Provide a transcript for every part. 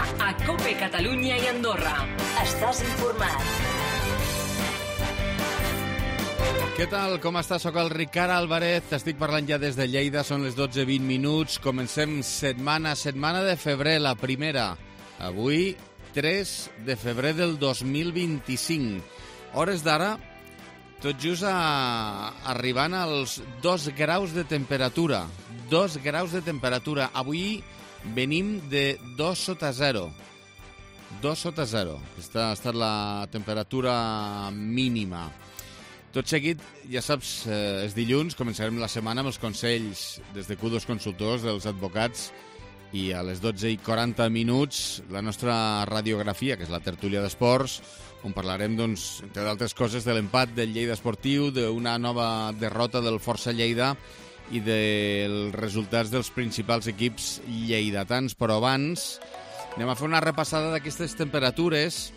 a COPE Catalunya i Andorra. Estàs informat. Què tal? Com estàs? Soc el Ricard Álvarez, t'estic parlant ja des de Lleida, són les 12:20 minuts. Comencem setmana de febrer, la primera. Avui, 3 de febrer del 2025. Hores d'ara, tot just arribant als 2 graus de temperatura. 2 graus de temperatura. Avui venim de 2 sota 0. 2 sota 0. Aquesta ha estat la temperatura mínima. Tot seguit, ja saps, és dilluns, començarem la setmana amb els consells des de Q2 Consultors dels advocats i a les 12:40 la nostra radiografia, que és la tertúlia d'esports, on parlarem, doncs, entre d'altres coses, de l'empat del Lleida Esportiu, d'una nova derrota del Força Lleida i dels resultats dels principals equips lleidatans. Però abans anem a fer una repassada d'aquestes temperatures.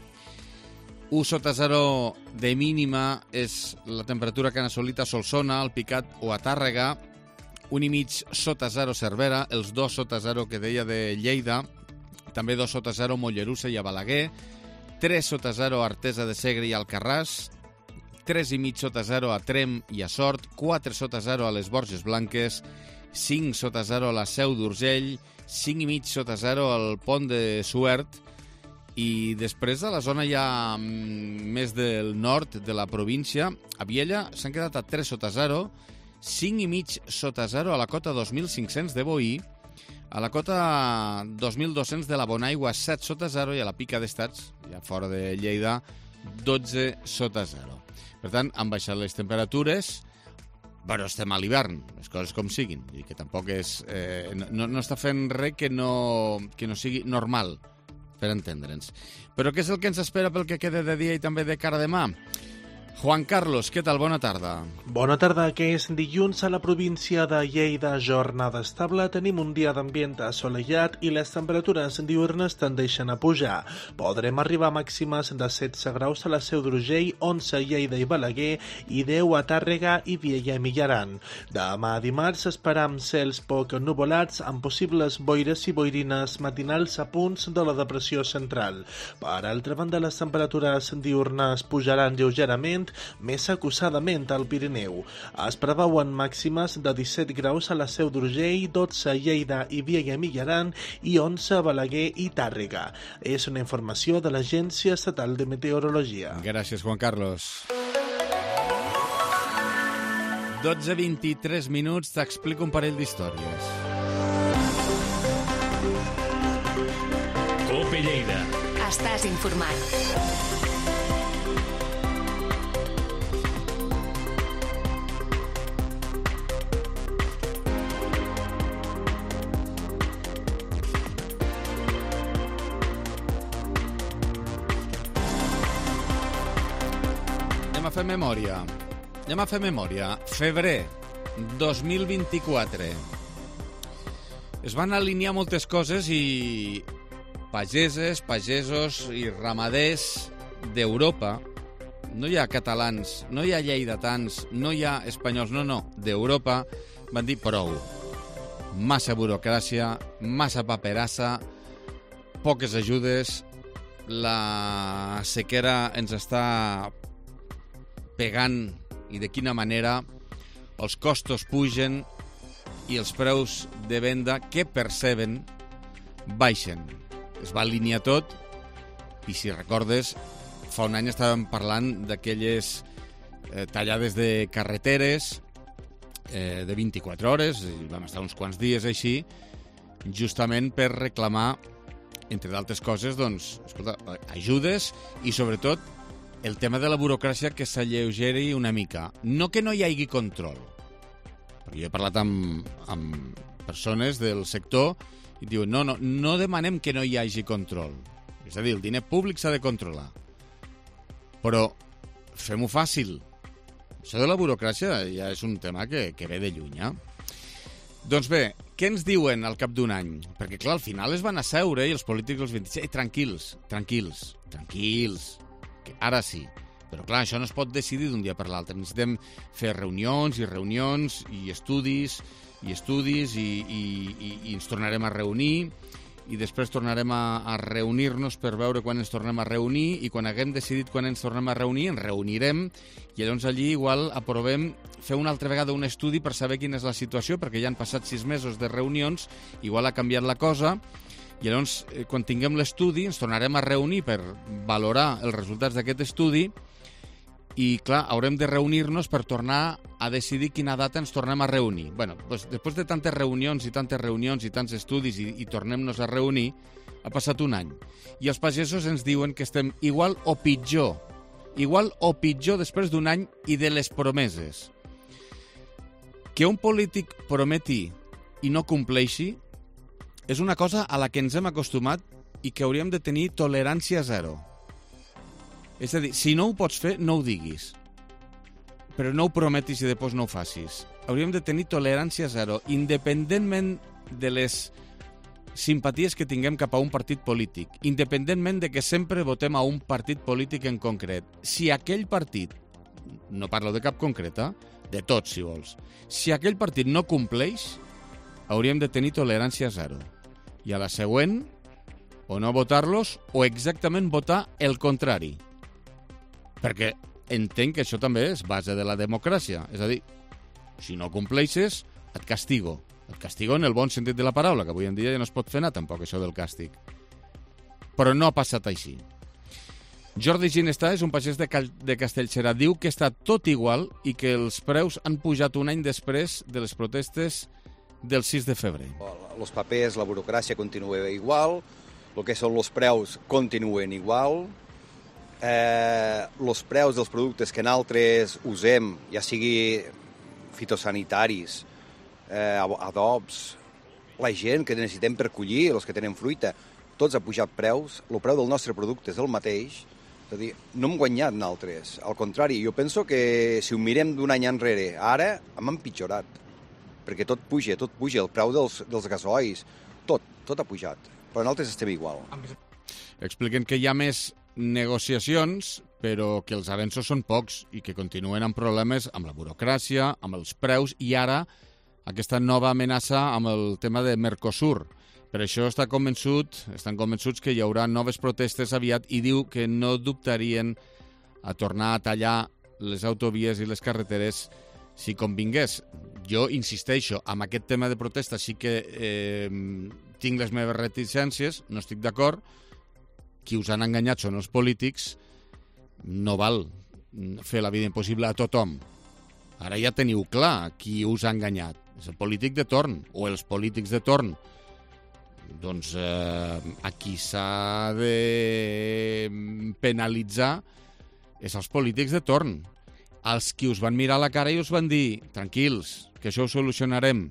1 sota 0 de mínima és la temperatura que han assolit a Solsona, al Picat o a Tàrrega. 1,5 sota 0 Cervera, els 2 sota 0 que deia de Lleida, també 2 sota 0 Mollerussa i a Balaguer, 3 sota 0 Artesa de Segre i Alcarràs, 3,5 sota 0 a Tremp i a Sort, 4 sota 0 a les Borges Blanques, 5 sota 0 a la Seu d'Urgell, 5,5 sota 0 al Pont de Suert, i després de la zona ja més del nord de la província, a Viella s'han quedat a 3 sota 0, 5,5 sota 0 a la cota 2.500 de Boí, a la cota 2.200 de la Bonaigua 7 sota 0 i a la Pica d'Estats, ja fora de Lleida, 12 sota 0. Per tant, han baixat les temperatures, però estem a l'hivern, les coses com siguin, i que tampoc és... no està fent res que no sigui normal, per entendre'ns. Però què és el que ens espera pel que queda de dia i també de cara a demà? Juan Carlos, què tal? Bona tarda. Bona tarda, que és dilluns a la província de Lleida, jornada estable. Tenim un dia d'ambient assolellat i les temperatures diürnes tendeixen a pujar. Podrem arribar a màximes de 16 graus a la Seu d'Urgell, 11 a Lleida i Balaguer i 10 a Tàrrega i Viella i Millaran. Demà dimarts esperam cels poc nuvolats amb possibles boires i boirines matinals a punts de la depressió central. Per altra banda, les temperatures diürnes pujaran lleugerament, més acusadament al Pirineu. Es preveuen màximes de 17 graus a la Seu d'Urgell, 12 a Lleida i Viella i Millaran i 11 a Balaguer i Tàrrega. És una informació de l'Agència Estatal de Meteorologia. Gràcies, Juan Carlos. 12:23 minuts, t'explico un parell d'històries. COPE Lleida. Estàs informat. Anem a fer memòria. Febrer 2024. Es van alinear moltes coses i pagesos i ramaders d'Europa, no hi ha catalans, no hi ha lleidatans, no hi ha espanyols, no, d'Europa, van dir prou. Massa burocràcia, massa paperassa, poques ajudes, la sequera ens està pegant i de quina manera, els costos pugen i els preus de venda que perceben baixen. Es va alinear tot i, si recordes, fa un any estàvem parlant d'aquelles tallades de carreteres de 24 hores, i vam estar uns quants dies així, justament per reclamar, entre d'altres coses, doncs, escolta, ajudes i, sobretot, el tema de la burocràcia que s'alleugeri una mica. No que no hi hagi control, perquè jo he parlat amb persones del sector i diuen no demanem que no hi hagi control. És a dir, el diner públic s'ha de controlar. Però fem-ho fàcil. Això de la burocràcia ja és un tema que ve de lluny, eh? Doncs bé, què ens diuen al cap d'un any? Perquè, clar, al final es van asseure i els polítics els van dir, tranquils, que ara sí. Però, clar, això no es pot decidir d'un dia per l'altre. Necessitem fer reunions i estudis i ens tornarem a reunir i després tornarem a reunir-nos per veure quan ens tornem a reunir, i quan haguem decidit quan ens tornem a reunir, ens reunirem, i llavors allí igual aprovem fer una altra vegada un estudi per saber quina és la situació, perquè ja han passat 6 mesos de reunions, igual ha canviat la cosa, i llavors quan tinguem l'estudi ens tornarem a reunir per valorar els resultats d'aquest estudi, i, clar, haurem de reunir-nos per tornar a decidir quina data ens tornem a reunir. Bueno, doncs, després de tantes reunions i tants estudis i tornem-nos a reunir, ha passat un any. I els pagesos ens diuen que estem igual o pitjor després d'un any i de les promeses. Que un polític prometi i no compleixi és una cosa a la que ens hem acostumat i que hauríem de tenir tolerància zero. És a dir, si no ho pots fer, no ho diguis. Però no ho prometis i després no ho facis. Hauríem de tenir tolerància zero, independentment de les simpaties que tinguem cap a un partit polític, independentment de que sempre votem a un partit polític en concret. Si aquell partit, no parlo de cap concreta, de tots, si vols, si aquell partit no compleix, hauríem de tenir tolerància zero. I a la següent, o no votar-los, o exactament votar el contrari. Perquè entenc que això també és base de la democràcia. És a dir, si no compleixes, et castigo. Et castigo en el bon sentit de la paraula, que avui en dia ja no es pot fer anar tampoc, això del càstig. Però no ha passat així. Jordi Ginestà és un pagès de Castellserà. Diu que està tot igual i que els preus han pujat un any després de les protestes del 6 de febrer. Els papers, la burocràcia continua igual, el que són els preus continuen igual, els preus dels productes que nosaltres usem, ja sigui fitosanitaris, adobs, la gent que necessitem per collir, els que tenen fruita, tots ha pujat preus, el preu del nostre producte és el mateix, és a dir, no hem guanyat nosaltres, al contrari, jo penso que si ho mirem d'un any enrere, ara hem empitjorat, perquè tot puja, el preu dels gasoils, tot ha pujat, però nosaltres estem igual. Expliquen que hi ha més negociacions, però que els avenços són pocs i que continuen amb problemes amb la burocràcia, amb els preus i ara aquesta nova amenaça amb el tema de Mercosur. Per això estan convençuts que hi haurà noves protestes aviat i diu que no dubtarien a tornar a tallar les autovies i les carreteres si convingués. Jo insisteixo, amb aquest tema de protesta sí que tinc les meves reticències, no estic d'acord. Qui us han enganyat són els polítics, no val fer la vida impossible a tothom. Ara ja teniu clar qui us ha enganyat. És el polític de torn, o els polítics de torn. Doncs a qui s'ha de penalitzar és els polítics de torn. Els qui us van mirar a la cara i us van dir tranquils, que això ho solucionarem.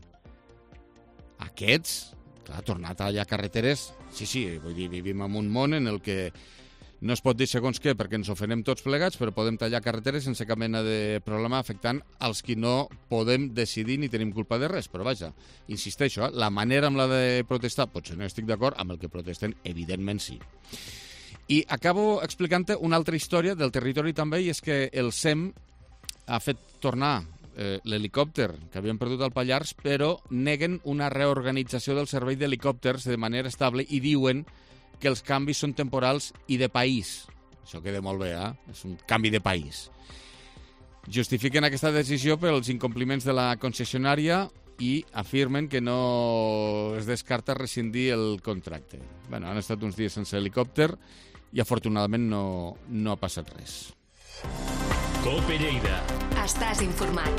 Aquests, clar, tornar a tallar carreteres, sí, vull dir, vivim en un món en el que no es pot dir segons què perquè ens ofenem tots plegats, però podem tallar carreteres sense cap mena de problema afectant als qui no podem decidir ni tenim culpa de res. Però vaja, insisteixo, la manera amb la de protestar, potser no estic d'acord, amb el que protesten, evidentment sí. I acabo explicant-te una altra història del territori també, i és que el SEM ha fet tornar l'helicòpter que havien perdut al Pallars, però neguen una reorganització del servei d'helicòpters de manera estable i diuen que els canvis són temporals i de país. Això queda molt bé, És un canvi de país. Justifiquen aquesta decisió pels incompliments de la concessionària i afirmen que no es descarta rescindir el contracte. Bueno, han estat uns dies sense helicòpter i afortunadament no ha passat res. Cope Lleida. Estàs informat.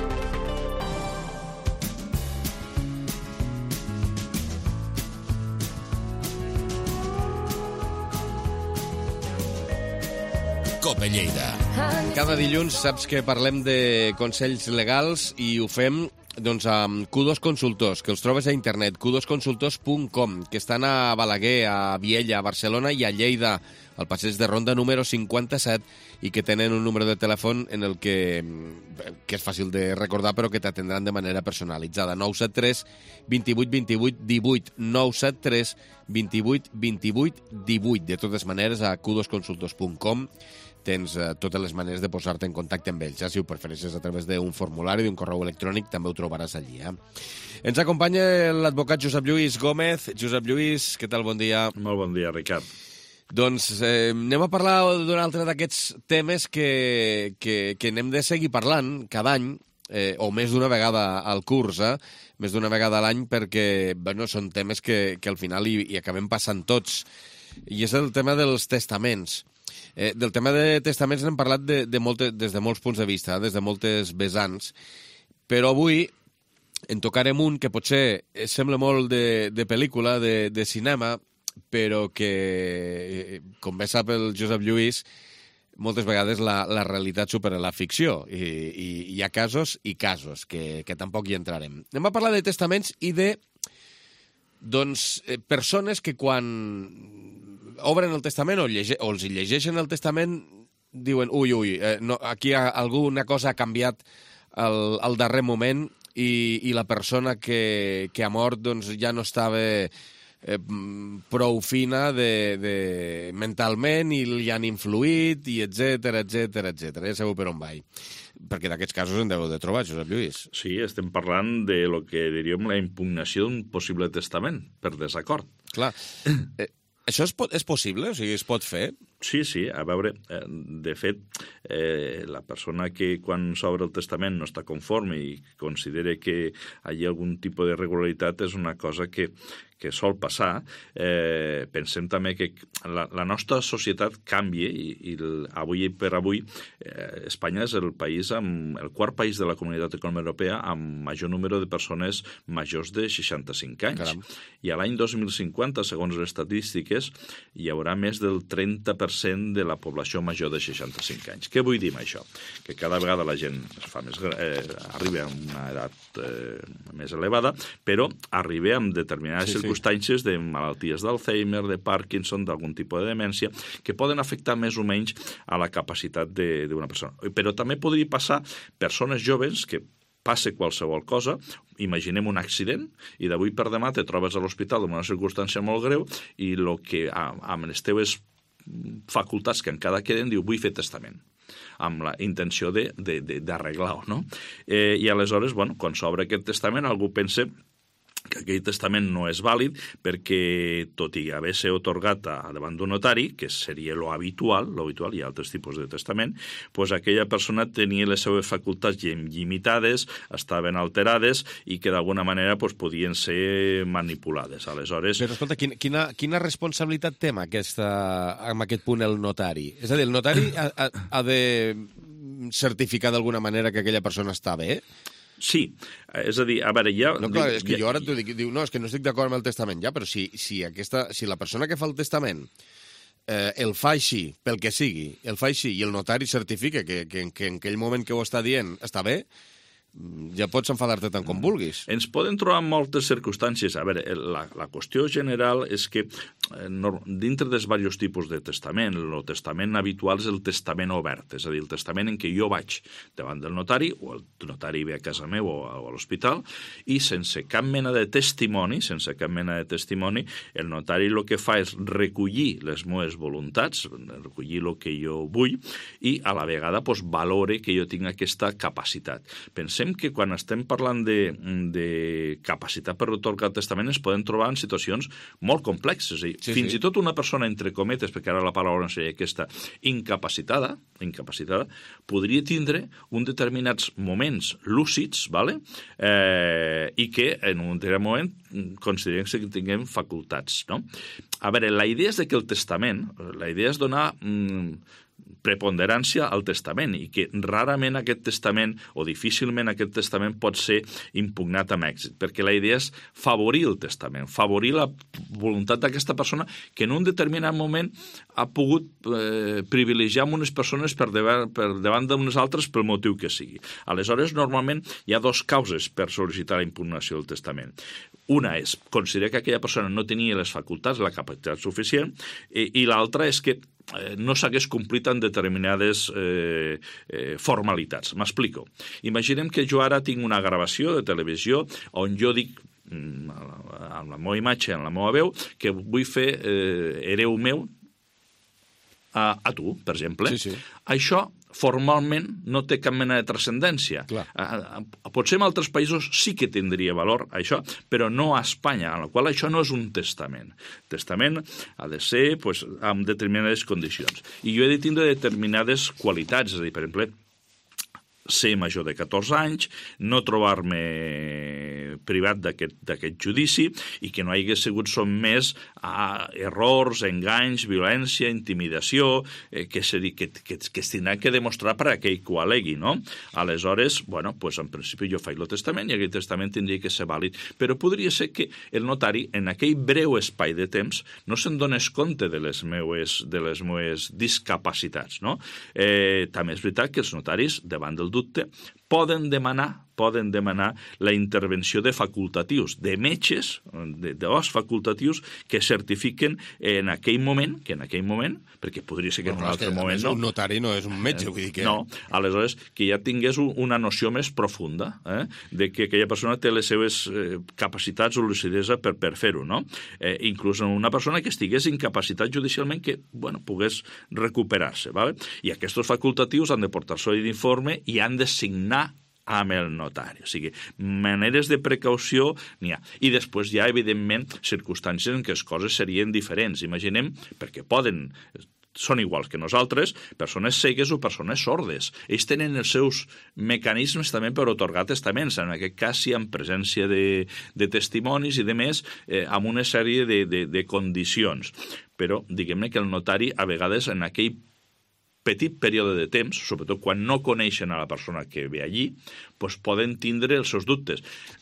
Cope Lleida. Cada dilluns saps que parlem de consells legals i ho fem doncs amb Q2 Consultors, que els trobes a internet, q2consultors.com, que estan a Balaguer, a Viella, a Barcelona i a Lleida, al passeig de Ronda número 57, i que tenen un número de telèfon en el que és fàcil de recordar, però que t'atendran de manera personalitzada. 973 28 28 18, 973 28 28 18. De totes maneres, a q2consultors.com tens totes les maneres de posar-te en contacte amb ells. Si ho prefereixes a través d'un formulari, d'un correu electrònic, també ho trobaràs allí. Ens acompanya l'advocat Josep Lluís Gómez. Josep Lluís, què tal? Bon dia. Molt bon dia, Ricard. Doncs anem a parlar d'un altre d'aquests temes que n'hem de seguir parlant cada any, o més d'una vegada al curs, més d'una vegada a l'any, perquè són temes que al final hi acabem passant tots. I és el tema dels testaments. Del tema de testaments n'hem parlat des de molts punts de vista, des de moltes vessants, però avui en tocarem un que potser sembla molt de pel·lícula, de cinema, però que, com bé sap el Josep Lluís, moltes vegades la realitat supera la ficció, i hi ha casos i casos, que tampoc hi entrarem. Anem a parlar de testaments i de persones que quan obren el testament o els llegeixen el testament diuen, aquí alguna cosa ha canviat al darrer moment i la persona que ha mort ja no estava prou fina mentalment i li han influït i etcètera. Ja sabeu per on vaig. Perquè d'aquests casos en deu de trobar, Josep Lluís. Sí, estem parlant de lo que diríem la impugnació d'un possible testament per desacord. Clar. Això és possible? O sigui, es pot fer? Sí, a veure, de fet, la persona que quan s'obre el testament no està conforme i considera que hi ha algun tipus d'irregularitat és una cosa que sol passar. Pensem també que la nostra societat canvia i avui per avui Espanya és el quart país de la Comunitat Econòmica Europea amb major número de persones majors de 65 anys. Caram. I a l'any 2050, segons les estadístiques, hi haurà més del 30% de la població major de 65 anys. Què vull dir amb això? Que cada vegada la gent arriba a una edat més elevada, però arriba amb determinades circumstàncies de malalties d'Alzheimer, de Parkinson, d'algun tipus de demència, que poden afectar més o menys a la capacitat d'una persona. Però també podria passar persones joves que passa qualsevol cosa, imaginem un accident i d'avui per demà te trobes a l'hospital en una circumstància molt greu i el que amb les teves facultats que encara queden diu vull fer testament amb la intenció d'arreglar-ho, no? I aleshores, quan s'obre aquest testament, algú pensa que aquell testament no és vàlid perquè, tot i haver ser atorgat davant d'un notari, que seria lo habitual, hi ha altres tipus de testament, doncs aquella persona tenia les seves facultats limitades, estaven alterades i que d'alguna manera podien ser manipulades. Aleshores... Però escolta, quina responsabilitat té amb aquest punt el notari? És a dir, el notari ha de certificar d'alguna manera que aquella persona està bé? Sí, és a dir, a veure, ja... No, clar, és que jo ara t'ho dic, és que no estic d'acord amb el testament ja, però si la persona que fa el testament el fa així, pel que sigui, el fa així i el notari certifica que en aquell moment que ho està dient està bé, ja pots enfadar-te tant com vulguis. Ens poden trobar moltes circumstàncies. A veure, la qüestió general és que dintre dels diversos tipus de testament, el testament habitual és el testament obert, és a dir, el testament en què jo vaig davant del notari, o el notari ve a casa meu o a l'hospital, i sense cap mena de testimoni, el notari el que fa és recollir les meves voluntats, recollir el que jo vull, i a la vegada valore que jo tinc aquesta capacitat. Pensem que quan estem parlant de capacitat per atorgar testament es poden trobar en situacions molt complexes. Fins i tot una persona, entre cometes, perquè ara la paraula no seria aquesta, incapacitada, podria tindre uns determinats moments lúcids, i que en un determinat moment considerem que tinguem facultats. No? A veure, la idea és que el testament, la idea és donar preponderància al testament i que rarament aquest testament o difícilment aquest testament pot ser impugnat amb èxit, perquè la idea és favorir el testament, favorir la voluntat d'aquesta persona que en un determinat moment ha pogut privilegiar unes persones per davant d'unes altres pel motiu que sigui. Aleshores, normalment hi ha dues causes per sol·licitar la impugnació del testament. Una és considerar que aquella persona no tenia les facultats, la capacitat suficient, i l'altra és que no s'hagués complit en determinades formalitats. M'explico. Imaginem que jo ara tinc una gravació de televisió on jo dic amb la meva imatge, amb la meva veu, que vull fer hereu meu a tu, per exemple. Sí. Això formalment no té cap mena de transcendència. Potser en altres països sí que tindria valor això, però no a Espanya, en la qual això no és un testament. El testament ha de ser amb determinades condicions. I jo he de tindre determinades qualitats, és a dir, per exemple, ser major de 14 anys, no trobar-me privat d'aquest judici i que no hagi sigut sotmès a errors, enganys, violència, intimidació, que es tindrà que demostrar per aquell que ho alegui, no? Aleshores, en principi jo faig el testament i aquell testament tindria que ser vàlid, però podria ser que el notari, en aquell breu espai de temps, no se'n donés compte de les meues discapacitats, no? També és veritat que els notaris, davant del dubte, poden demanar la intervenció de facultatius, de metges, de dos facultatius que certifiquen en aquell moment, perquè podria ser que en un altre moment no. Un notari no és un metge, vull dir que... No, aleshores, que ja tingués una noció més profunda de que aquella persona té les seves capacitats o lucidesa per fer-ho, no? Inclús una persona que estigués incapacitat judicialment que, pogués recuperar-se, ¿vale? I aquests facultatius han de portar-se d'informe i han de signar amb el notari. O sigui, maneres de precaució n'hi ha. I després hi ha, evidentment, circumstàncies en què les coses serien diferents. Imaginem, perquè són iguals que nosaltres, persones cegues o persones sordes. Ells tenen els seus mecanismes també per atorgar testaments, en aquest cas sí en presència de testimonis i de més, amb una sèrie de condicions. Però diguem-ne que el notari, a vegades, en aquell petit període de temps, sobretot quan no coneixen a la persona que ve allí, poden tindre els seus dubtes.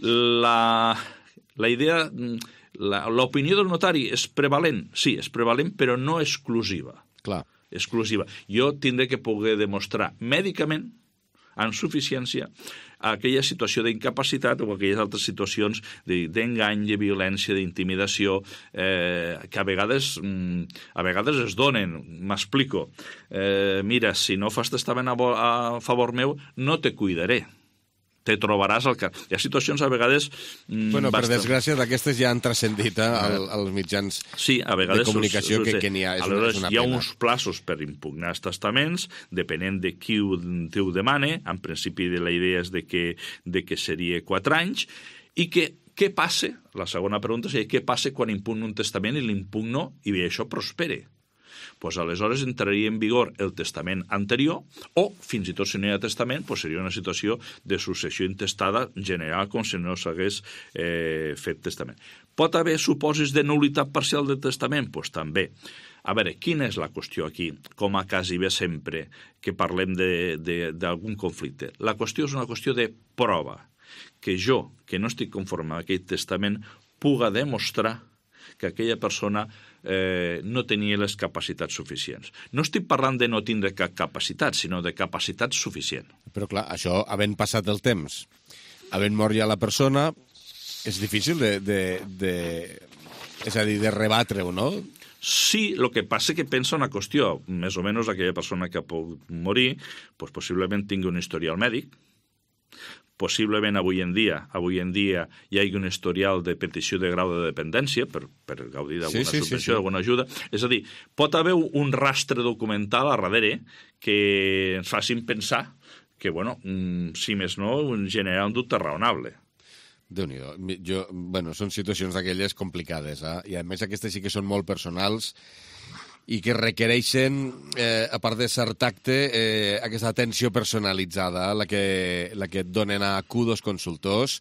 La idea, l'opinió del notari és prevalent? Sí, és prevalent, però no exclusiva. Clar. Exclusiva. Jo tindré que poder demostrar mèdicament, amb suficiència, aquella situació d'incapacitat o aquelles altres situacions d'engany, de violència, d'intimidació, que a vegades es donen. M'explico. Mira, si no fas testament a favor meu, no te cuidaré. Te trobaràs al cas. Hi ha situacions a vegades... Per desgràcia, d'aquestes ja han transcendit als mitjans de comunicació que n'hi ha. Aleshores, hi ha uns plaços per impugnar els testaments, depenent de qui ho demane. En principi, la idea és de que seria 4 anys. I què passa? La segona pregunta seria què passa quan impugno un testament i l'impugno i això prospere? Aleshores entraria en vigor el testament anterior o, fins i tot si no hi ha testament, seria una situació de successió intestada general com si no s'hagués fet testament. Pot haver supòsits de nul·litat parcial del testament? També. A veure, quina és la qüestió aquí, com a quasi bé sempre que parlem d'algun conflicte? La qüestió és una qüestió de prova, que jo, que no estic conforme amb aquell testament, puga demostrar que aquella persona no tenia les capacitats suficients. No estic parlant de no tindre cap capacitat, sinó de capacitat suficient. Però clar, això, havent passat el temps, havent mort ja la persona, és difícil és a dir, de rebatre-ho, no? Sí, el que passa és que pensa una qüestió. Més o menys aquella persona que ha pogut morir, possiblement tingui un historial mèdic, possiblement avui en dia hi hagi un historial de petició de grau de dependència per gaudir d'alguna subvenció, d'alguna ajuda. És a dir, pot haver un rastre documental a darrere que ens facin pensar que, si més no, genera un dubte raonable. Déu-n'hi-do. Són situacions d'aquelles complicades, i a més aquestes sí que són molt personals i que requereixen, a part de cert tacte, aquesta atenció personalitzada, la que et donen a Q2 Consultors.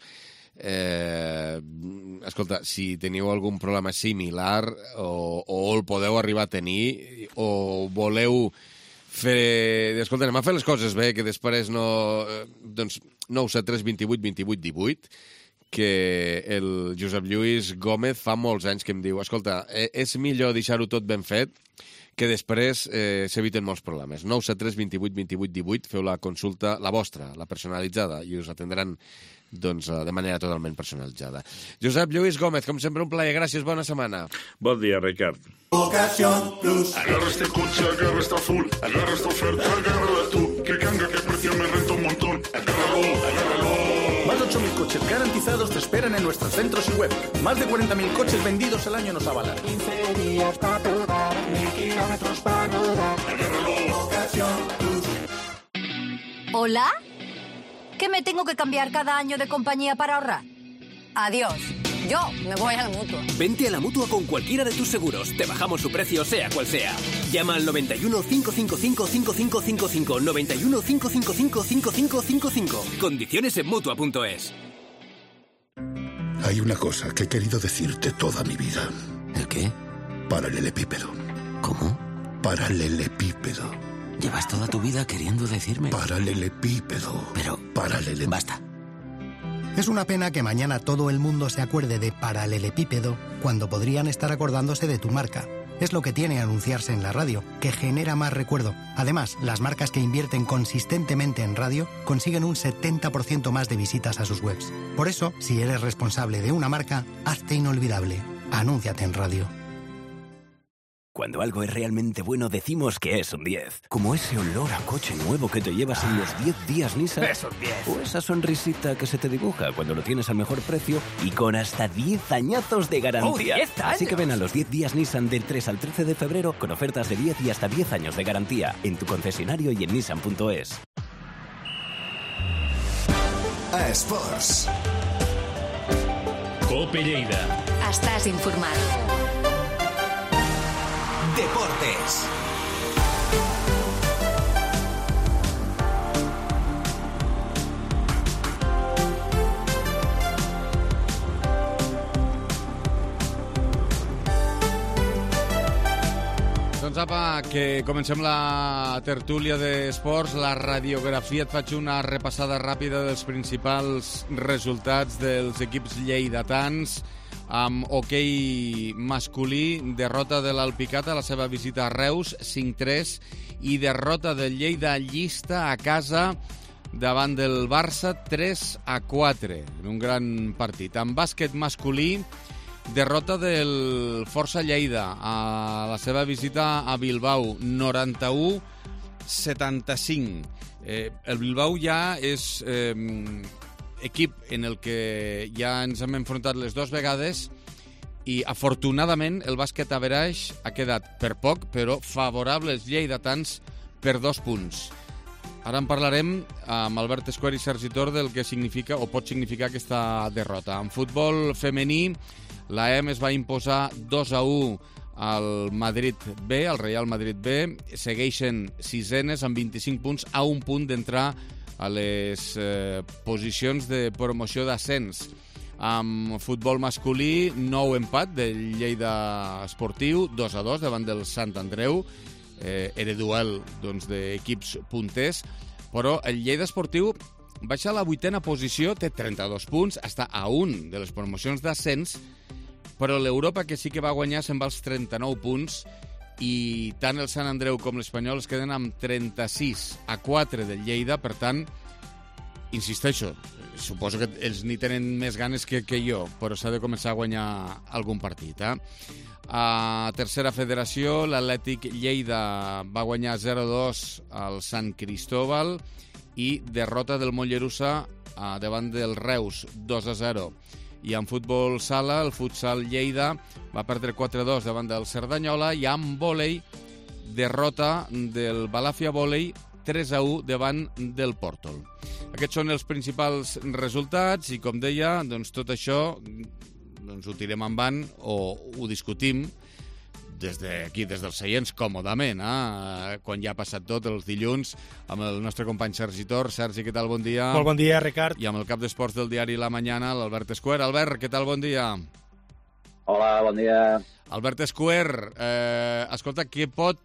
Escolta, si teniu algun problema similar o el podeu arribar a tenir o voleu fer... Escolta, anem a fer les coses bé, que després no... Doncs 973 28 28 18, que el Josep Lluís Gómez fa molts anys que em diu escolta, és millor deixar-ho tot ben fet que després s'eviten molts problemes. 973 28 28 18, feu la consulta, la vostra, la personalitzada, i us atendran de manera totalment personalitzada. Josep Lluís Gómez, com sempre, un plaer. Gràcies, bona setmana. Bon dia, Ricard. Ocasión Plus. Agarra este coche, agarra esta full, agarra esta oferta, agárrala tú. Que cambia, que precio me renta un montón. Agárralo, agárralo. Más 8 coches garantizados te esperan en nuestros centros y web. Más de 40.000 coches vendidos al año nos avalan. 15 días para probar, 1000 kilómetros para rodar. Ocasión Plus. ¿Hola? ¿Que me tengo que cambiar cada año de compañía para ahorrar? Adiós. Yo me voy a la Mutua. Vente a la Mutua con cualquiera de tus seguros. Te bajamos su precio, sea cual sea. Llama al 91 555 5555. 91 555 5555. Condiciones en Mutua.es. Hay una cosa que he querido decirte toda mi vida. ¿El qué? Paralelepípedo. ¿Cómo? Paralelepípedo. ¿Llevas toda tu vida queriendo decirme? Paralelepípedo. Pero... Basta. Es una pena que mañana todo el mundo se acuerde de paralelepípedo cuando podrían estar acordándose de tu marca. Es lo que tiene anunciarse en la radio, que genera más recuerdo. Además, las marcas que invierten consistentemente en radio consiguen un 70% más de visitas a sus webs. Por eso, si eres responsable de una marca, hazte inolvidable. Anúnciate en radio. Cuando algo es realmente bueno, decimos que es un 10. Como ese olor a coche nuevo que te llevas en los 10 días Nissan. Es un 10. O esa sonrisita que se te dibuja cuando lo tienes al mejor precio y con hasta 10 añazos de garantía. ¡10 años! Así que ven a los 10 días Nissan del 3 al 13 de febrero con ofertas de 10 y hasta 10 años de garantía en tu concesionario y en Nissan.es. A Esports. Cope Lleida. Estàs informat. Deportes. Doncs apa, que comencem la tertúlia d'esports, la radiografia. Et faig una repassada ràpida dels principals resultats dels equips lleidatans. Amb hoquei masculí, derrota de l'Alpicat a la seva visita a Reus, 5-3, i derrota del Lleida Llista a casa davant del Barça, 3-4, en un gran partit. En bàsquet masculí, derrota del Força Lleida a la seva visita a Bilbao, 91-75. El Bilbao ja és equip en el que ja ens hem enfrontat les dues vegades i, afortunadament, el bàsquet average ha quedat per poc, però favorable als lleidatans per 2 punts. Ara en parlarem amb Albert Escuer i Sergi Tor del que significa o pot significar aquesta derrota. En futbol femení, la EM es va imposar 2-1 al Madrid B, al Real Madrid B. Segueixen sisenes amb 25 punts, a un punt d'entrar a les posicions de promoció d'ascens. Amb futbol masculí, nou empat del Lleida Esportiu, 2-2 davant del Sant Andreu. Era duel d'equips punters, però el Lleida Esportiu baixa a la 8a posició, té 32 punts, està a un de les promocions d'ascens, però l'Europa, que sí que va guanyar, se'n va als 39 punts, i tant el Sant Andreu com l'Espanyol es queden amb 36-4 del Lleida. Per tant, insisteixo, suposo que ells ni tenen més ganes que jo, però s'ha de començar a guanyar algun partit. A tercera federació, l'Atlètic Lleida va guanyar 0-2 al Sant Cristóbal i derrota del Mollerussa davant del Reus, 2-0. I en futbol sala, el futsal Lleida va perdre 4-2 davant del Cerdanyola, i en vòlei, derrota del Balàfia Vòlei, 3-1 davant del Pòrtol. Aquests són els principals resultats i, com deia, tot això ho tirem endavant o ho discutim des d'aquí, des dels seients, còmodament, quan ja ha passat tot, els dilluns, amb el nostre company Sergi Tor. Sergi, què tal? Bon dia. Molt bon dia, Ricard. I amb el cap d'esports del diari La Mañana, l'Albert Escuer. Albert, què tal? Bon dia. Hola, bon dia. Albert Escuer, escolta, què pot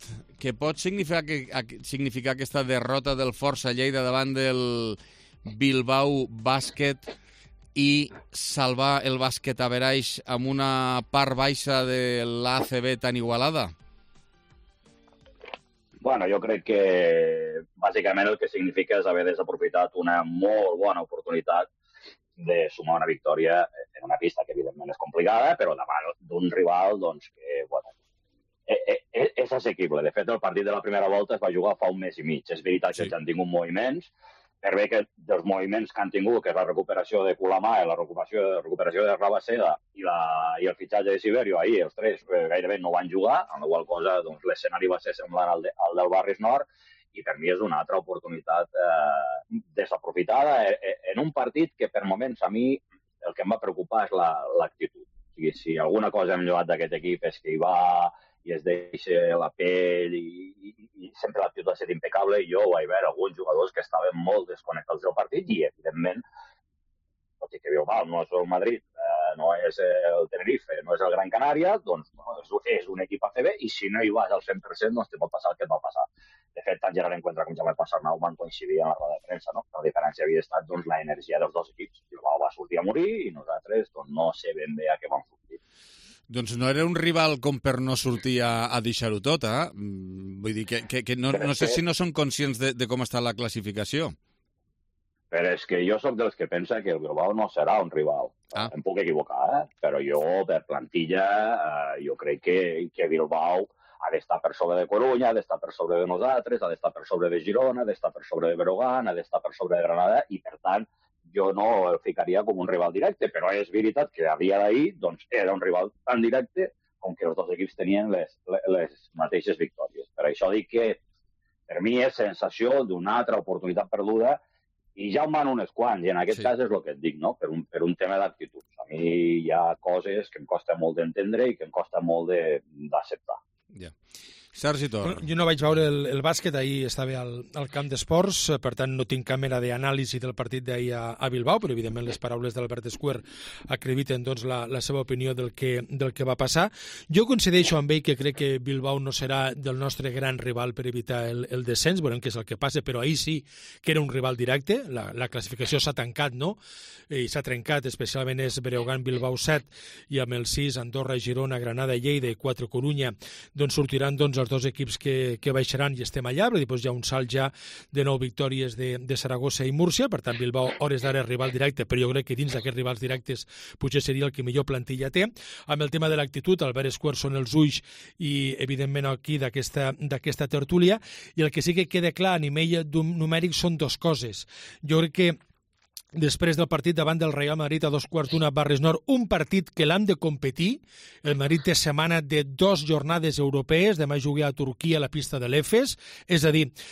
significar aquesta derrota del Força Lleida davant del Bilbao Bàsquet i salvar el bàsquet average amb una part baixa de l'ACB tan igualada? Bueno, jo crec que bàsicament el que significa és haver desaprofitat una molt bona oportunitat de sumar una victòria en una pista que evidentment és complicada, però davant d'un rival que, bueno, és assequible. De fet, el partit de la primera volta es va jugar fa un mes i mig. És veritat que ja han tingut moviments, per bé que dels moviments que han tingut, que és la recuperació de Culamà, la recuperació de Rabaseda i el fitxatge de Siberio, ahir els tres gairebé no van jugar, amb la qual cosa doncs, l'escenari va ser semblant al del Barris Nord, i per mi és una altra oportunitat desaprofitada en un partit que per moments a mi el que em va preocupar és l'actitud. O sigui, si alguna cosa hem llogat d'aquest equip és que hi va i es deixa la pell i sempre l'actitud ha estat impecable i jo vaig veure alguns jugadors que estaven molt desconnectats del partit i, evidentment, tot i que Bilbao no és el Madrid, no és el Tenerife, no és el Gran Canària, doncs és un equip ACB i si no hi vas al 100% doncs te pot passar el que et va passar. De fet, tant Gerard Encuentra com Jaume Passarnau van coincidir en la roda de premsa, no? La diferència havia estat doncs, l'energia dels dos equips. Bilbao va sortir a morir i nosaltres doncs, no sé ben bé a què vam sortir. Doncs no era un rival com per no sortir a deixar-ho tot, eh? Vull dir que no sé si no són conscients de com està la classificació. Però és que jo sóc dels que pensa que el Bilbao no serà un rival. Em puc equivocar, però jo, per plantilla, jo crec que Bilbao ha d'estar per sobre de Corunya, ha d'estar per sobre de nosaltres, ha d'estar per sobre de Girona, ha d'estar per sobre de Breogán, ha d'estar per sobre de Granada, i per tant jo no el ficaria com un rival directe, però és veritat que a dia d'ahir doncs, era un rival tan directe com que els dos equips tenien les mateixes victòries. Per això dic que per mi és sensació d'una altra oportunitat perduda i ja en van unes quants, i en aquest cas és el que et dic, no? per un tema d'actituds. A mi hi ha coses que em costa molt d'entendre i que em costa molt d'acceptar. Ja. Sergi Tor. Jo no vaig veure el bàsquet, ahir estava al camp d'esports, per tant no tinc cap mena d'anàlisi del partit d'ahir a Bilbao, però evidentment les paraules d'Albert Escuer acrediten doncs, la seva opinió del que va passar. Jo coincideixo amb ell que crec que Bilbao no serà del nostre gran rival per evitar el descens, veurem què és el que passa, però ahir sí que era un rival directe, la classificació s'ha tancat, no? I s'ha trencat, especialment és Breogán, Bilbao 7, i amb el 6, Andorra, Girona, Granada, Lleida i 4, Corunya, doncs sortiran els dos equips que baixaran i estem allà, però després hi ha un salt ja de 9 victòries de Saragossa i Múrcia, per tant Bilbao hores d'ara és rival directe, però jo crec que dins d'aquests rivals directes potser seria el que millor plantilla té. Amb el tema de l'actitud, Albert Escuer són els ulls i evidentment aquí d'aquesta tertúlia, i el que sí que queda clar a nivell numèric són dues coses. Jo crec que després del partit davant del Real Madrid a 2:15 Barris Nord, un partit que l'han de competir. El Madrid té setmana de 2 jornades europees, demà jugar a Turquia a la pista de l'Efes, és a dir,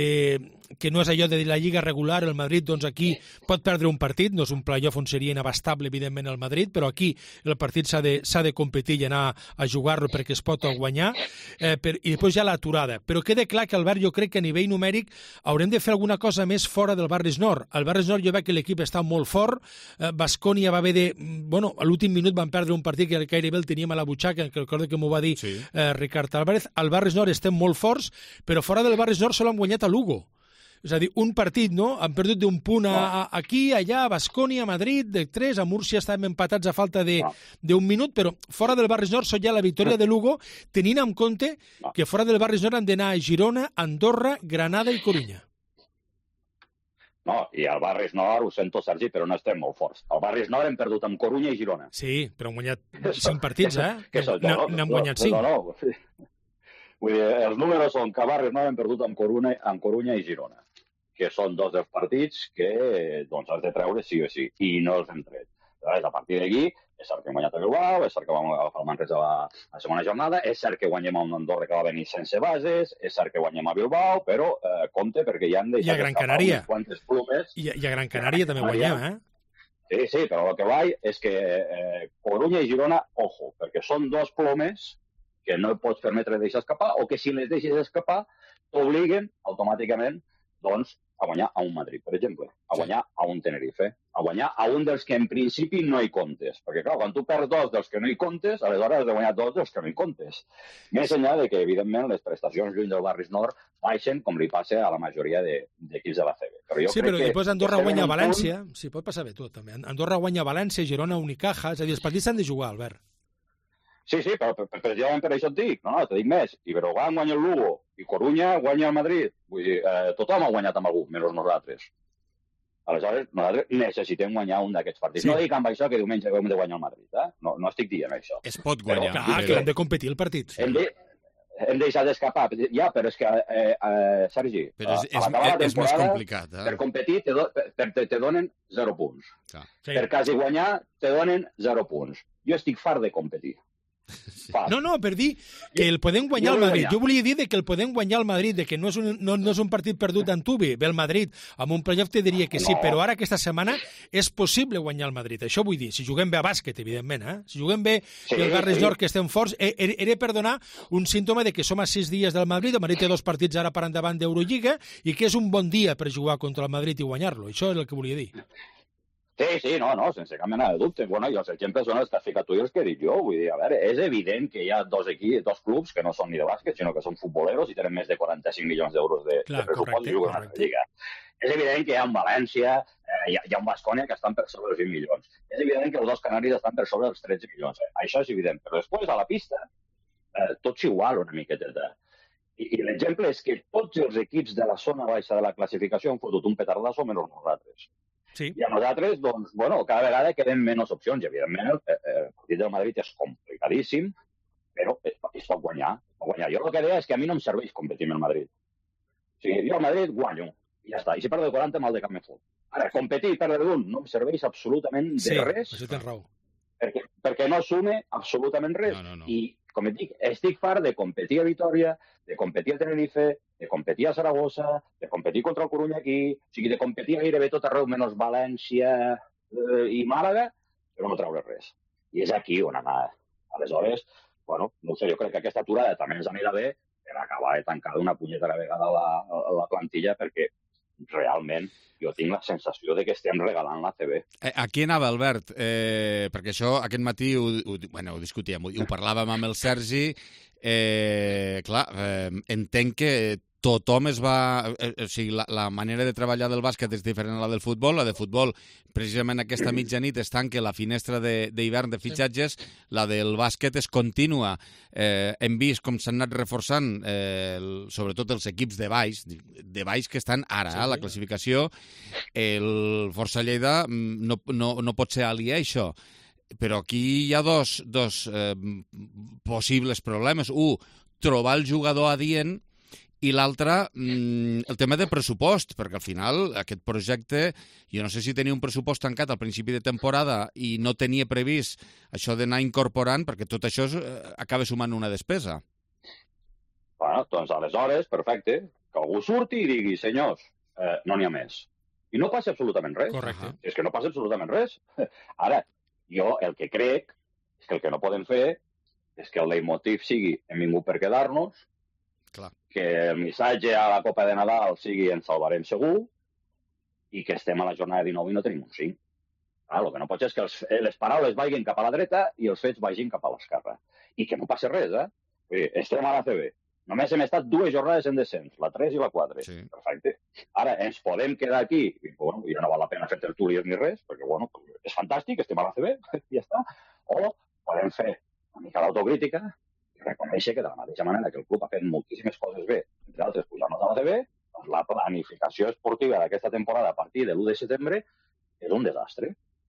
que no és allò de la lliga regular, el Madrid doncs aquí pot perdre un partit, no és un playoff on seria inabastable evidentment el Madrid, però aquí el partit s'ha de competir i anar a jugar-lo perquè es pot guanyar, i després ja l'aturada. Però queda clar que, Albert, jo crec que a nivell numèric haurem de fer alguna cosa més fora del Barris Nord. Al Barris Nord jo veig que l'equip està molt fort, Baskonia va haver de... Bueno, a l'últim minut van perdre un partit que gairebé el teníem a la butxaca, que recordo que m'ho va dir Ricard Álvarez. Al Barris Nord estem molt forts, però fora del Barris Nord sol han guanyat a Lugo. És a dir, un partit, no? Han perdut d'un punt aquí, allà, a Baskonia, a Madrid, de 3, a Múrcia estàvem empatats a falta d'un minut, però fora del Barris Nord ja la victòria de Lugo, tenint en compte que fora del Barris Nord han d'anar a Girona, Andorra, Granada i Corunya. No, i al Barris Nord, ho sento, Sergi, però no estem molt forts. Al Barris Nord hem perdut amb Corunya i Girona. Sí, però han guanyat 5 partits, N'han guanyat 5. No. Vull dir, els números són que al Barris Nord hem perdut amb Corunya i Girona, que són 2 dels partits que doncs, has de treure sí o sí, i no els hem tret. Llavors, a partir d'aquí, és cert que hem guanyat a Bilbao, és cert que vam agafar el Manresa a la segona jornada, és cert que guanyem a un Andorra que va venir sense bases, és cert que guanyem a Bilbao, però compte perquè ja han deixat escapar unes quantes plumes. I a Gran Canària també guanyem, eh? Sí, però el que vaig és que Corunya i Girona, ojo, perquè són 2 plomes que no pots permetre deixar escapar, o que si les deixes escapar t'obliguen automàticament doncs, a guanyar a un Madrid, per exemple, a guanyar a un Tenerife, a guanyar a un dels que en principi no hi comptes. Perquè, clar, quan tu perds 2 dels que no hi comptes, aleshores has de guanyar 2 dels que no hi comptes. Més enllà de que, evidentment, les prestacions lluny del Barris Nord baixen, com li passa a la majoria d'equips de la CB. Sí, però després Andorra guanya a València, sí, pot passar bé tot, també. Andorra guanya a València, Girona, Unicaja, és a dir, els partits s'han de jugar, Albert. Sí, però precisament per això et dic. No, te dic més. I Breogán guanya el Lugo, i Corunya guanya el Madrid. Vull dir, tothom ha guanyat amb algú, menys nosaltres. Aleshores, nosaltres necessitem guanyar un d'aquests partits. Sí. No dic amb això que diumenge hem de guanyar el Madrid, eh? No estic dient això. Es pot guanyar. Clar, que hem de competir el partit. Sí. hem deixat d'escapar. Ja, però és que, Sergi, però és més complicat. Per competir te donen 0 punts. Sí. Per quasi guanyar te donen 0 punts. Jo estic fart de competir. No, per dir que el podem guanyar al Madrid. Jo volia dir que el podem guanyar al Madrid, que no és un partit perdut d'Antubi. Ve el Madrid amb un playoff te diria que sí, però ara aquesta setmana és possible guanyar el Madrid. Això vull dir, si juguem bé a bàsquet, evidentment. Si juguem bé el Garres Llor, que estem forts, era per donar un símptoma de que som a 6 dies del Madrid, el Madrid té 2 partits ara per endavant d'Eurolliga i que és un bon dia per jugar contra el Madrid i guanyar-lo. Això és el que volia dir. Sí, no, sense cap mena de dubte. Bueno, i els exemples són els que has ficat tu i els que he dit jo. Vull dir, a veure, és evident que hi ha dos clubs que no són ni de bàsquet, sinó que són futboleros i tenen més de 45 milions d'euros de pressupost i juguen a la Lliga. És evident que hi ha un València, hi ha un Baskonia que estan per sobre els 20 milions. És evident que els dos canaris estan per sobre els 13 milions. Això és evident. Però després, a la pista, tot s'igual una miqueteta. I l'exemple és que tots els equips de la zona baixa de la classificació han fotut un petardasso menys nosaltres. Sí. I a nosaltres, doncs, bueno, cada vegada queden menys opcions. I, evidentment, el partit del Madrid és complicadíssim, però es pot guanyar. Jo el que deia és que a mi no em serveix competir amb el Madrid. O sigui, jo al Madrid guanyo, i ja està. I si perdo de 40, mal de cap me fot. Ara, competir i perdre d'un no em serveix absolutament de res. Sí, això tens raó. Perquè no assume absolutament res. No. I, com et dic, estic fart de competir a Vitoria, de competir a Tenerife, de competir a Saragossa, de competir contra el Corunya aquí, o sigui, de competir gairebé tot arreu, menys València i Màlaga, però no treure res. I és aquí on anar. Aleshores, bueno, no sé, jo crec que aquesta aturada també ens anirà bé per acabar de tancar d'una punyetera vegada la plantilla, perquè realment jo tinc la sensació de que estem regalant la CB. Aquí anava, Albert, perquè això aquest matí ho discutíem, ho parlàvem amb el Sergi. Clar, entenc que tothom es va... O sigui, la manera de treballar del bàsquet és diferent a la del futbol. La de futbol, precisament aquesta mitjanit, es tanca la finestra d'hivern de fitxatges. La del bàsquet és contínua. Hem vist com s'han anat reforçant, sobretot els equips de baix que estan ara a la classificació. El Força Lleida no pot ser aliè a això. Però aquí hi ha dos possibles problemes. Un, trobar el jugador adient, i l'altre, el tema de pressupost, perquè al final aquest projecte, jo no sé si tenia un pressupost tancat al principi de temporada i no tenia previst això d'anar incorporant, perquè tot això acaba sumant una despesa. Bueno, doncs aleshores, perfecte, que algú surti i digui, senyors, no n'hi ha més. I no passa absolutament res. Correcte. És que no passa absolutament res. Ara, jo el que crec és que el que no podem fer és que el leitmotiv sigui hem vingut per quedar-nos, que el missatge a la Copa de Nadal sigui ens salvarem segur i que estem a la jornada 19 i no tenim un 5. El que no pot ser és que les paraules vagin cap a la dreta i els fets vagin cap a l'esquerra. I que no passa res, Vull dir, estem a la CB. Només hem estat 2 jornades en descens, la 3 i la 4. Sí. Perfecte. Ara, ens podem quedar aquí, i bueno, ja no val la pena fer tertúlies ni res, perquè bueno, és fantàstic, estem a la CB, i ja està. O podem fer una mica d'autocrítica, reconèixer que de la mateixa manera que el club ha fet moltíssimes coses bé, entre altres pujar-nos a la CB, doncs la planificació esportiva d'aquesta temporada a partir de l'1 de setembre és un desastre.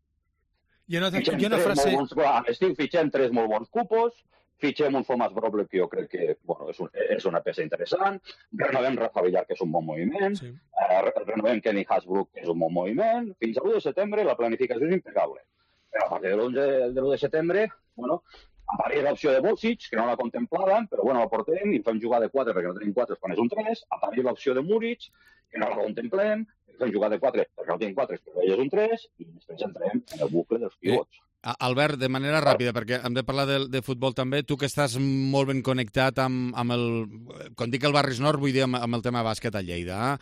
A l'estiu fitxem 3 molt bons cupos, fitxem un Thomas Broble que jo crec que bueno, és una peça interessant, renovem Rafa Villar, que és un bon moviment, renovem Kenny Hasbrook, que és un bon moviment, fins a l'1 de setembre la planificació és impecable. Però a partir de l'1 de setembre, bueno, apareix l'opció de Bocic, que no la contemplàvem, però bueno, la portem i fem jugar de 4 perquè no tenim 4 quan és un 3, apareix l'opció de Muric, que no la contemplem, fem jugar de 4 perquè no tenim 4 però ell és un 3, i després entrem en el bucle dels pivots. Albert, de manera ràpida, perquè hem de parlar de futbol també, tu que estàs molt ben connectat amb el... Quan dic el Barris Nord, vull dir amb el tema bàsquet a Lleida.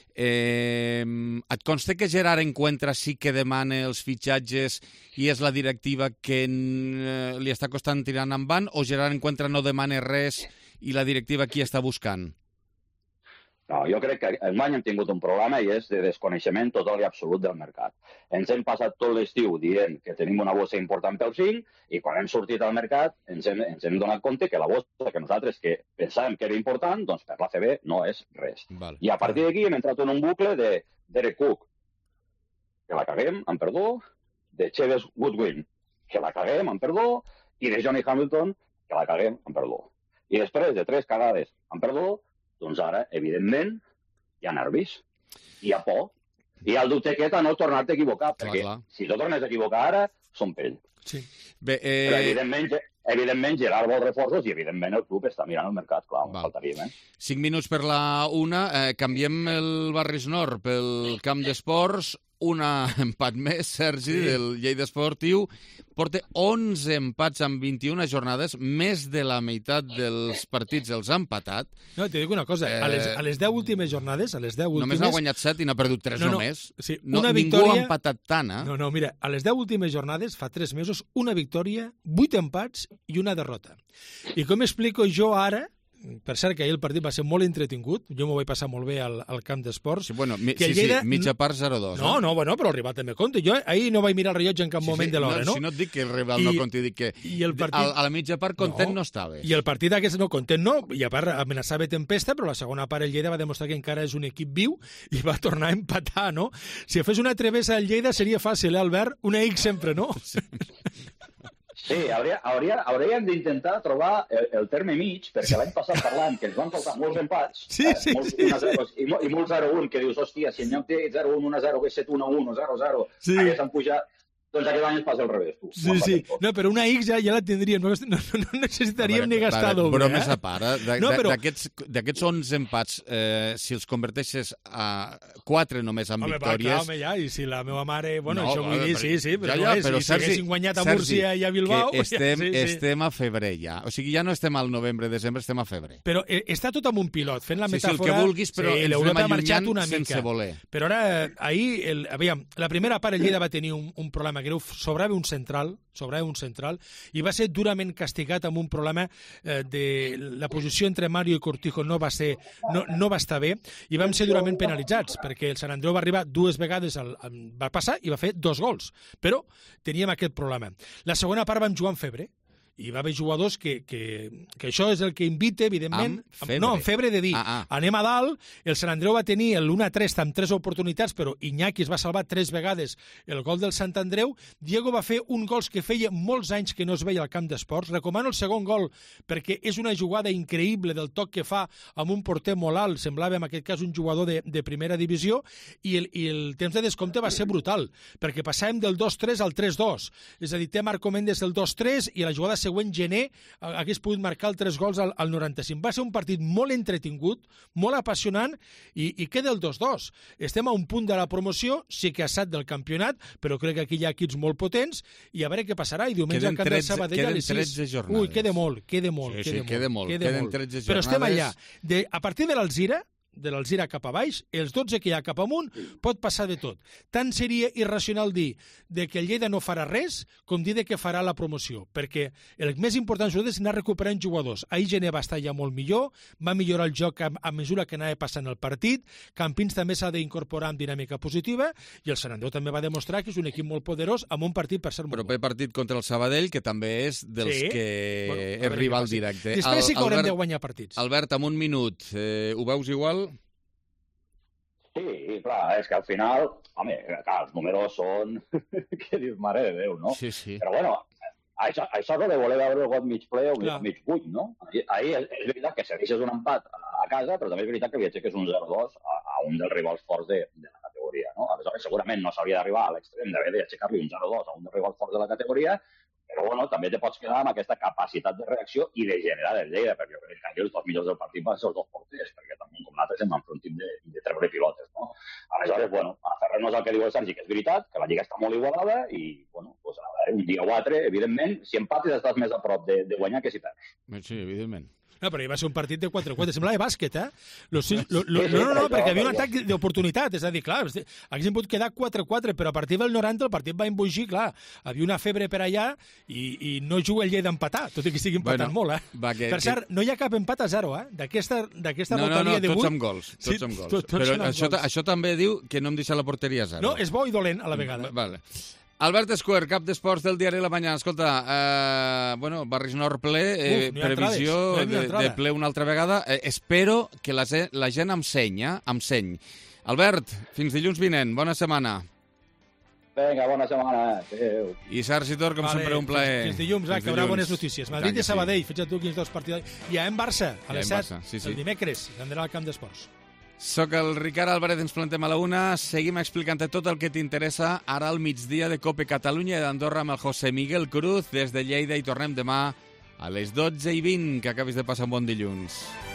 Et consta que Gerard Encuentra sí que demana els fitxatges i és la directiva que li està costant tirar endavant, o Gerard Encuentra no demana res i la directiva qui està buscant? No, jo crec que enguany hem tingut un problema i és de desconeixement total i absolut del mercat. Ens hem passat tot l'estiu dient que tenim una bossa important pel 5 i quan hem sortit al mercat ens hem donat compte que la bossa que nosaltres que pensàvem que era important, doncs per la CB no és res. Vale. I a partir d'aquí hem entrat en un bucle de Derek Cook, que la caguem, amb perdó, de Chavis Goodwin, que la caguem, amb perdó, i de Johnny Hamilton, que la caguem, amb perdó. I després de 3 cagades han perdut, doncs ara, evidentment, hi ha nervis, hi ha por, i el dubte aquest a no tornar-te a equivocar, perquè si tu tornes a equivocar ara, són pell. Sí. Bé, però evidentment Gerard vol reforços i evidentment el club està mirant el mercat, clar, faltaria, 5 minuts per la 1, canviem el Barris Nord pel camp d'esports, un empat més, Sergi, del Lleida Esportiu. Porta 11 empats en 21 jornades, més de la meitat dels partits els ha empatat. No, t'hi dic una cosa, a les 10 últimes jornades, només n'ha guanyat 7 i n'ha perdut 3 només. Sí, ningú ha empatat tant, eh? No, mira, a les 10 últimes jornades, fa 3 mesos, una victòria, 8 empats i una derrota. I com explico jo ara, per cert que ahir el partit va ser molt entretingut, jo m'ho vaig passar molt bé al camp d'esports. Sí, mitja part 0-2. No, però el rival també compta. Jo ahir no vaig mirar el rellotge en cap moment de l'hora, no? Si no et dic que el rival no compta, dic que a la mitja part content no estaves. I el partit aquest no content no, i a part amenaçava tempesta, però la segona part el Lleida va demostrar que encara és un equip viu i va tornar a empatar, no? Si fes una travessa al Lleida seria fàcil, Albert? Una X sempre, no? Sí, hauríem d'intentar trobar el terme mig, perquè l'any passat parlant que ens van faltar molts empats, molts 1-0 i molts 0-1, que dius, hòstia, si en lloc de 0-1, 1-0, que és 7-1-1, 0-0, hagués han pujat, doncs aquest any ens passa al revés, tu. Sí, no, però una X ja la tindríem, no necessitaríem ni gastar doble. Però més a part, d'aquests 11 empats, si els converteixes a 4 només en victòries... Home, ja, i si la meva mare... Bueno, això vull dir, sí, però si haguessin guanyat a Múrcia i a Bilbao... Estem a febrer ja, o sigui, ja no estem al novembre, desembre, estem a febrer. Però està tot amb un pilot, fent la metàfora... Sí, el que vulguis, però ens anem allunyant sense voler. Però ara, ahir, la primera part el Lleida va tenir un problema greu, sobrava un central, i va ser durament castigat amb un problema de la posició entre Mario i Cortijo no va estar bé, i vam ser durament penalitzats, perquè el Sant Andreu va arribar 2 vegades, va passar i va fer 2 gols, però teníem aquest problema. La segona part vam jugar amb febre, i va haver jugadors que això és el que invita, evidentment... Amb febre de dir, anem a dalt, el Sant Andreu va tenir l'1-3 amb 3 oportunitats, però Iñaki es va salvar 3 vegades el gol del Sant Andreu, Diego va fer un gol que feia molts anys que no es veia al camp d'esports, recomano el segon gol perquè és una jugada increïble del toc que fa amb un porter molt alt, semblava en aquest cas un jugador de primera divisió, i el temps de descompte va ser brutal, perquè passàvem del 2-3 al 3-2, és a dir, té Marco Méndez el 2-3 i la jugada següent gener hagués pogut marcar el 3 gols al 95. Va ser un partit molt entretingut, molt apassionant i queda el 2-2. Estem a un punt de la promoció, sí que ha estat del campionat, però crec que aquí hi ha equips molt potents i a veure què passarà. I diumenge al camp del Sabadell a les 6. Queden 13 jornades. Ui, queda molt. Queden 13 jornades. Però estem allà. A partir de l'Alzira cap a baix, els 12 que hi ha cap amunt, pot passar de tot. Tant seria irracional dir que el Lleida no farà res com dir que farà la promoció, perquè el més important és anar recuperant jugadors. Ahir Gené va estar ja molt millor, va millorar el joc a mesura que anava passant el partit, Campins també s'ha d'incorporar amb dinàmica positiva, i el Sant Andreu també va demostrar que és un equip molt poderós amb un partit per ser molt proper partit contra el Sabadell, que també és dels que és rival directe. Després sí que haurem de guanyar partits. Albert, en un minut, ho veus igual? Sí, clar, és que al final, home, clar, els números són... que dius, mare de Déu, no? Sí. Però bueno, això de voler veure el got mig ple o mig buit, no? Ahir és veritat que segueixes un empat a casa, però també és veritat que li aixeques un 0-2 a un dels rivals forts de la categoria, no? Aleshores, segurament no s'hauria d'arribar a l'extrem d'haver d'aixecar-li un 0-2 a un dels rivals forts de la categoria, però bueno, també te pots quedar amb aquesta capacitat de reacció i de generar del Lleida, perquè jo crec que els 2 millors del partit van ser els 2 porters, perquè també com l'altre se'n enfrontim de treure pilotes, no? Aleshores, bueno, aferrar-nos al que diu el Sergi, que és veritat, que la Lliga està molt igualada i, bueno, pues, un dia o altre, evidentment, si empatis estàs més a prop de guanyar que si perds. Sí, evidentment. No, però hi va ser un partit de 4-4, semblava bàsquet, eh? No, perquè hi havia un atac d'oportunitat, és a dir, clar, haguéssim pogut quedar 4-4, però a partir del 90 el partit va embogir, clar, havia una febre per allà i no juga el Lleida a empatar, tot i que estigui empatant molt, eh? Per cert, no hi ha cap empat a 0, eh? D'aquesta porteria de 8... No, tots amb gols, Però això també diu que no hem deixat la porteria a 0. No, és bo i dolent a la vegada. Vale. Albert Escuer, cap d'esports del diari La Mañana. Escolta, Barris Nord ple, previsió de ple una altra vegada. Espero que la gent em seny. Albert, fins dilluns vinent. Bona setmana. Vinga, bona setmana. Adéu. I Sergi Tor, com sempre, un plaer. Fins dilluns, que haurà bones notícies. Madrid i Sabadell, fixa't tu quins dos partits. I a en Barça, a les 7, el dimecres, vendrà al camp d'esports. Soc el Ricard Álvarez, ens plantem a la 1. Seguim explicant-te tot el que t'interessa ara al migdia de Cope Catalunya i d'Andorra amb el José Miguel Cruz des de Lleida i tornem demà a les 12:20. Que acabis de passar un bon dilluns.